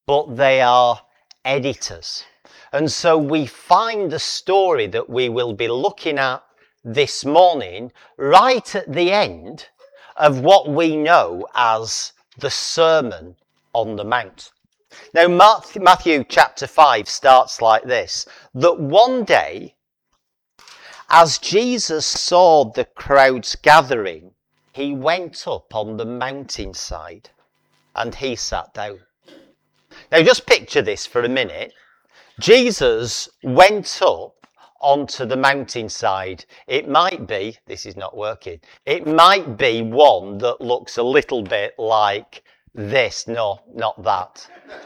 but they are editors. And so we find the story that we will be looking at this morning right at the end of what we know as the Sermon on the Mount. Now, Matthew chapter 5 starts like this, that one day, as Jesus saw the crowds gathering, he went up on the mountainside and he sat down. Now, just picture this for a minute. Jesus went up onto the mountainside. It might be, this is not working, it might be one that looks a little bit like this. No, not that.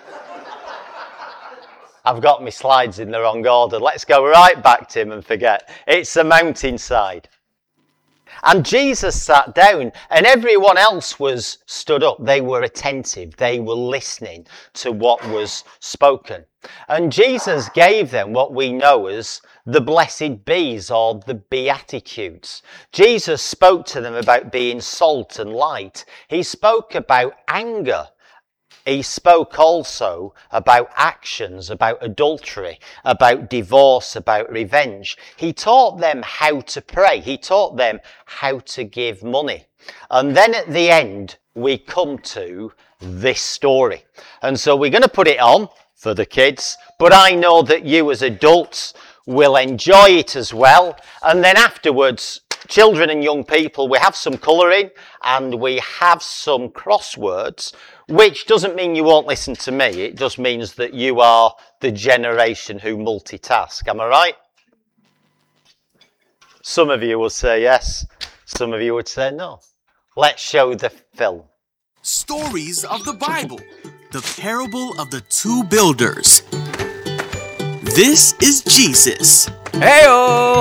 I've got my slides in the wrong order. Let's go right back, Tim, and forget. It's a mountainside. And Jesus sat down and everyone else was stood up. They were attentive. They were listening to what was spoken. And Jesus gave them what we know as the blessed bees or the Beatitudes. Jesus spoke to them about being salt and light. He spoke about anger. He spoke also about actions, about adultery, about divorce, about revenge. He taught them how to pray. He taught them how to give money. And then at the end, we come to this story. And so we're going to put it on for the kids, but I know that you as adults will enjoy it as well. And then afterwards, children and young people, we have some colouring and we have some crosswords, which doesn't mean you won't listen to me. It just means that you are the generation who multitask. Am I right? Some of you will say yes. Some of you would say no. Let's show the film. Stories of the Bible. The parable of the two builders. This is Jesus. Hey-o!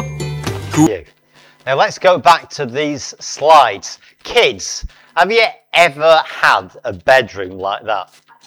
Now let's go back to these slides. Kids, have you ever had a bedroom like that?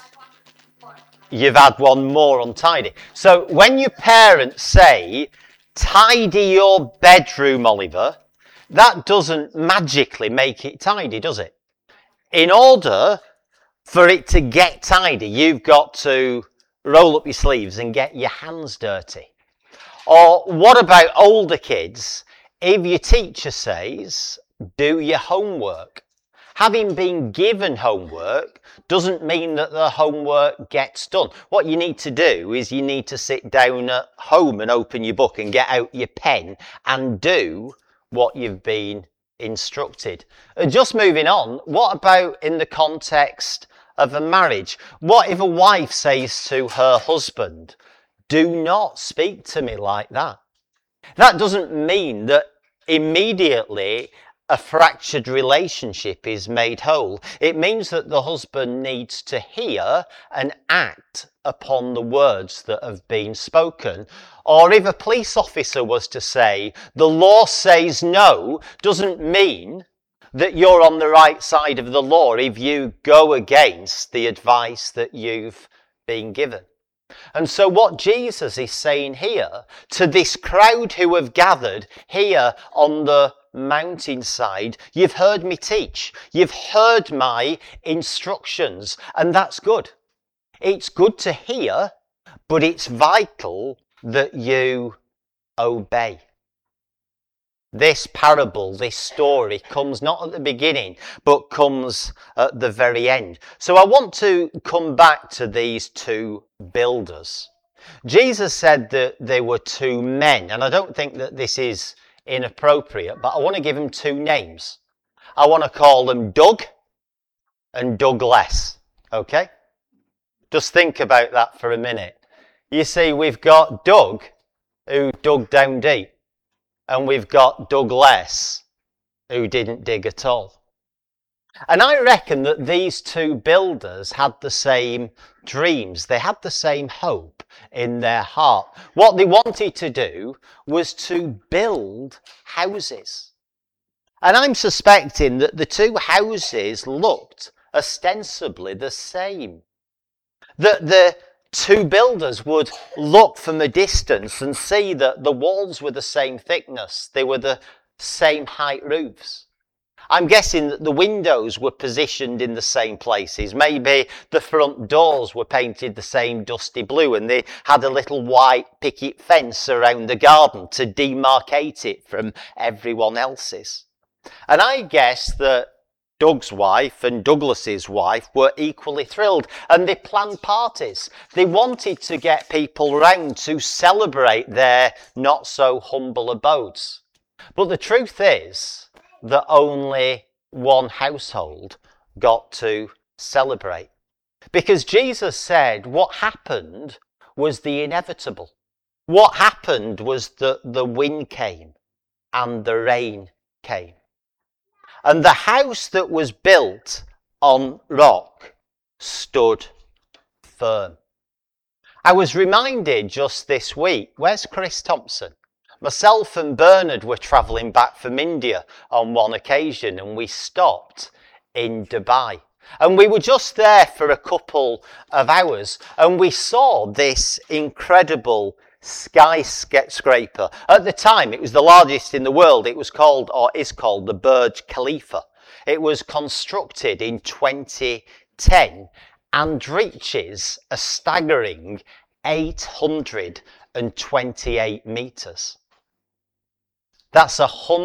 You've had one more untidy. So when your parents say, tidy your bedroom, Oliver, that doesn't magically make it tidy, does it? In order for it to get tidy, you've got to roll up your sleeves and get your hands dirty. Or what about older kids? If your teacher says, do your homework. Having been given homework doesn't mean that the homework gets done. What you need to do is you need to sit down at home and open your book and get out your pen and do what you've been instructed. Just moving on, what about in the context of a marriage? What if a wife says to her husband, do not speak to me like that? That doesn't mean that immediately a fractured relationship is made whole. It means that the husband needs to hear and act upon the words that have been spoken. Or if a police officer was to say, the law says no, doesn't mean that you're on the right side of the law if you go against the advice that you've been given. And so what Jesus is saying here to this crowd who have gathered here on the mountainside, you've heard me teach, you've heard my instructions, and that's good. It's good to hear, but it's vital that you obey. This parable, this story comes not at the beginning, but comes at the very end. So I want to come back to these two builders. Jesus said that there were two men, and I don't think that this is inappropriate, but I want to give them two names. I want to call them Doug and Douglas. Okay? Just think about that for a minute. You see, we've got Doug, who dug down deep. And we've got Douglas, who didn't dig at all. And I reckon that these two builders had the same dreams. They had the same hope in their heart. What they wanted to do was to build houses. And I'm suspecting that the two houses looked ostensibly the same. That the two builders would look from a distance and see that the walls were the same thickness. They were the same height roofs. I'm guessing that the windows were positioned in the same places. Maybe the front doors were painted the same dusty blue and they had a little white picket fence around the garden to demarcate it from everyone else's. And I guess that Doug's wife and Douglas's wife were equally thrilled, and they planned parties. They wanted to get people round to celebrate their not so humble abodes. But the truth is that only one household got to celebrate. Because Jesus said what happened was the inevitable. What happened was that the wind came and the rain came. And the house that was built on rock stood firm. I was reminded just this week, where's Chris Thompson? Myself and Bernard were travelling back from India on one occasion and we stopped in Dubai. And we were just there for a couple of hours and we saw this incredible skyscraper. At the time, it was the largest in the world. It was called, or is called, the Burj Khalifa. It was constructed in 2010 and reaches a staggering 828 metres. That's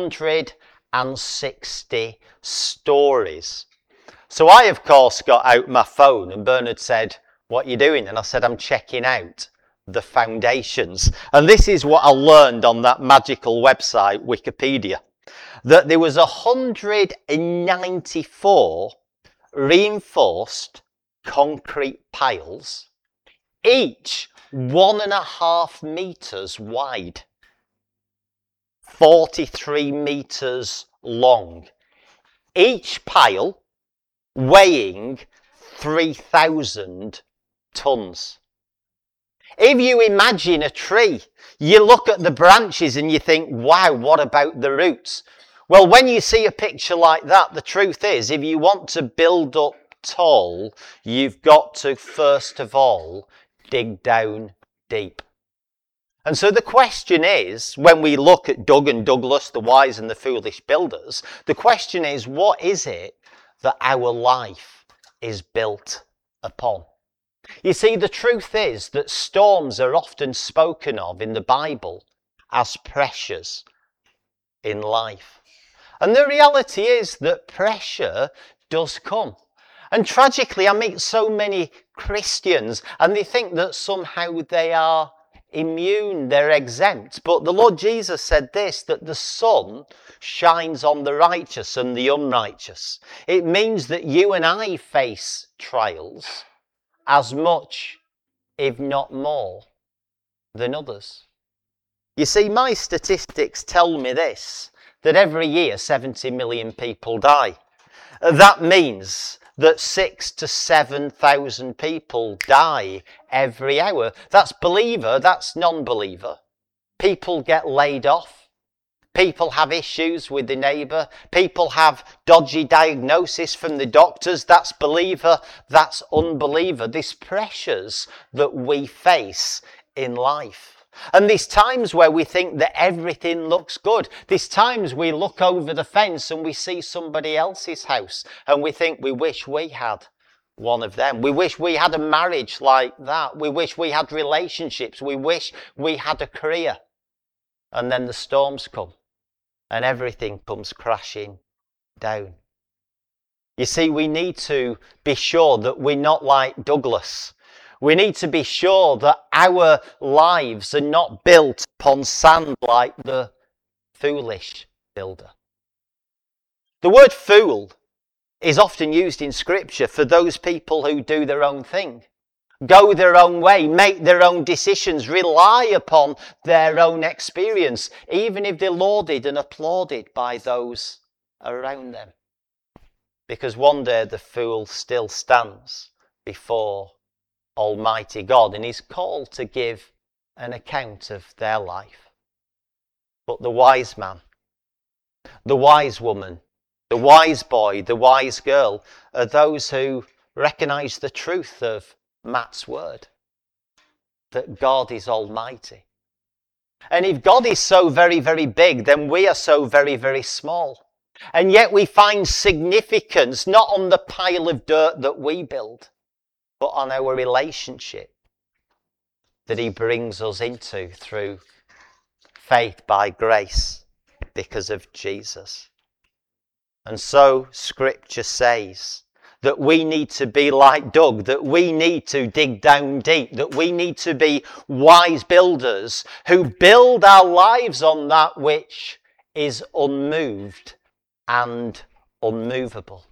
160 stories. So I, of course, got out my phone and Bernard said, "What are you doing?" And I said, "I'm checking out the foundations." And this is what I learned on that magical website, Wikipedia, that there was 194 reinforced concrete piles, each 1.5 metres wide, 43 metres long, each pile weighing 3,000 tonnes. If you imagine a tree, you look at the branches and you think, wow, what about the roots? Well, when you see a picture like that, the truth is, if you want to build up tall, you've got to, first of all, dig down deep. And so the question is, when we look at Doug and Douglas, the wise and the foolish builders, the question is, what is it that our life is built upon? You see, the truth is that storms are often spoken of in the Bible as pressures in life. And the reality is that pressure does come. And tragically, I meet so many Christians and they think that somehow they are immune, they're exempt. But the Lord Jesus said this, that the sun shines on the righteous and the unrighteous. It means that you and I face trials as much, if not more, than others. You see, my statistics tell me this, that every year 70 million people die. That means that 6,000 to 7,000 people die every hour. That's believer, that's non-believer. People get laid off. People have issues with the neighbour. People have dodgy diagnosis from the doctors. That's believer, that's unbeliever. These pressures that we face in life. And these times where we think that everything looks good. These times we look over the fence and we see somebody else's house and we think we wish we had one of them. We wish we had a marriage like that. We wish we had relationships. We wish we had a career. And then the storms come and everything comes crashing down. You see, we need to be sure that we're not like Douglas. We need to be sure that our lives are not built upon sand like the foolish builder. The word fool is often used in Scripture for those people who do their own thing, go their own way, make their own decisions, rely upon their own experience, even if they're lauded and applauded by those around them. Because one day the fool still stands before Almighty God and is called to give an account of their life. But the wise man, the wise woman, the wise boy, the wise girl are those who recognise the truth of Matt's word, that God is almighty. And if God is so very, very big, then we are so very, very small. And yet we find significance not on the pile of dirt that we build, but on our relationship that he brings us into through faith by grace because of Jesus. And so Scripture says that we need to be like Doug, that we need to dig down deep, that we need to be wise builders who build our lives on that which is unmoved and unmovable.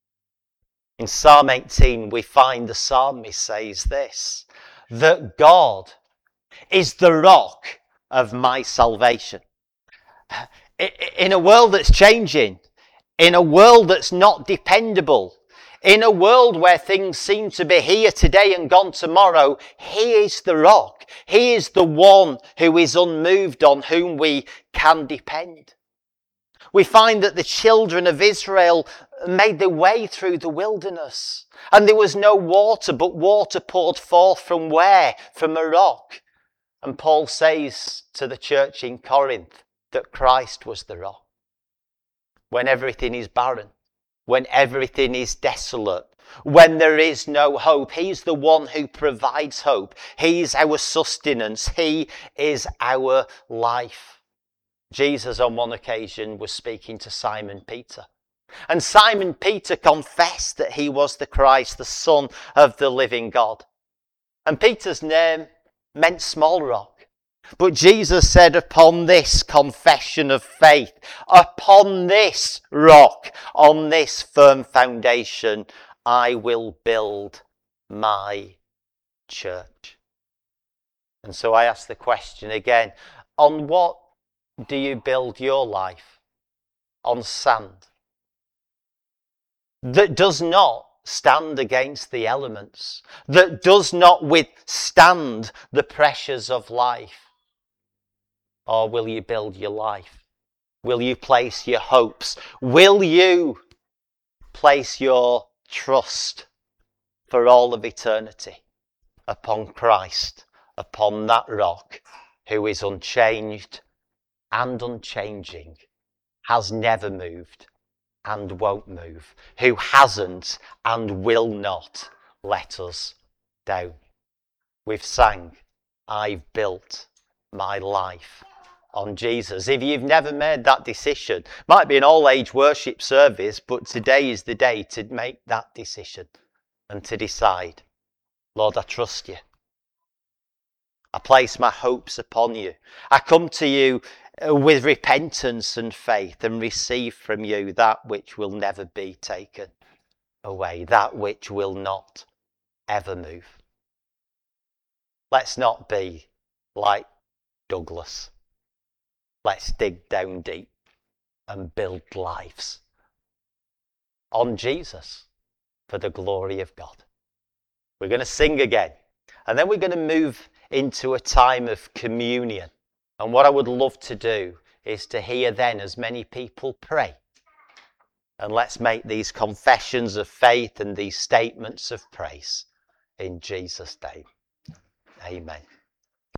In Psalm 18, we find the psalmist says this, that God is the rock of my salvation. In a world that's changing, in a world that's not dependable, in a world where things seem to be here today and gone tomorrow, he is the rock. He is the one who is unmoved, on whom we can depend. We find that the children of Israel made their way through the wilderness, and there was no water, but water poured forth from where? From a rock. And Paul says to the church in Corinth that Christ was the rock. When everything is barren, when everything is desolate, when there is no hope, he's the one who provides hope. He's our sustenance. He is our life. Jesus on one occasion was speaking to Simon Peter. And Simon Peter confessed that he was the Christ, the Son of the living God. And Peter's name meant small rock. But Jesus said, upon this confession of faith, upon this rock, on this firm foundation, I will build my church. And so I ask the question again, on what do you build your life? On sand that does not stand against the elements, that does not withstand the pressures of life? Or will you build your life? Will you place your hopes? Will you place your trust for all of eternity upon Christ, upon that rock who is unchanged and unchanging, has never moved and won't move, who hasn't and will not let us down? We've sang, I've built my life on Jesus. If you've never made that decision, might be an all-age worship service, but today is the day to make that decision and to decide, Lord, I trust you. I place my hopes upon you. I come to you with repentance and faith and receive from you that which will never be taken away, that which will not ever move. Let's not be like Douglas. Let's dig down deep and build lives on Jesus for the glory of God. We're going to sing again, and then we're going to move into a time of communion. And what I would love to do is to hear then as many people pray. And let's make these confessions of faith and these statements of praise in Jesus' name. Amen.